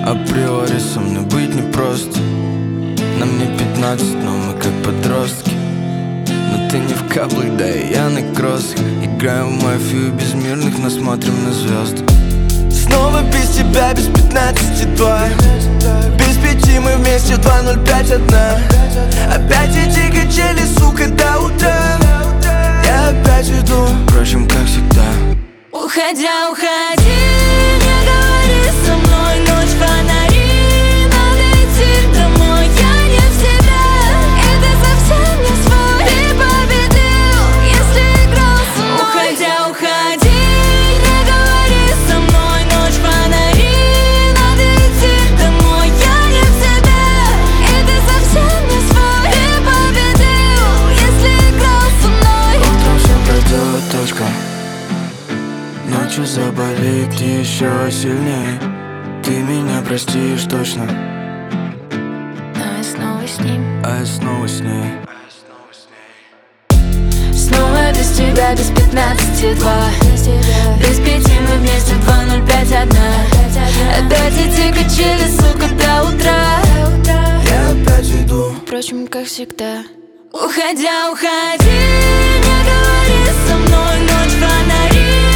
Априори со мной быть непросто. Нам не 15, но мы как подростки. Но ты не в каблах, да и я на кроссах. Играем в мафию без мирных, но смотрим на звезды. Снова без тебя, без 15-2. Без 5 мы вместе 2:05:1. Опять эти качели, сука, до утра. Я опять иду, впрочем, как всегда. Уходя, уходи, не говори со мной, ночь, фонари. Надо идти домой, я не в себя. Это совсем не свой. Ты победил, если играл со мной. Уходя, уходи, не говори со мной, ночь, фонари. Надо идти домой, я не в себя. Это совсем не свой. Ты победил, если играл со мной. Утром все пройдет, точка. Ночью заболит еще сильнее. Ты меня простишь точно. А я снова с ним. А я снова с ней. Снова без тебя, без 15-2. Без 5 мы вместе 2:05:1. Опять эти качели, сука, до утра. Я опять иду, Впрочем, как всегда. Уходя, уходи, не говори со мной, ночь, фонари.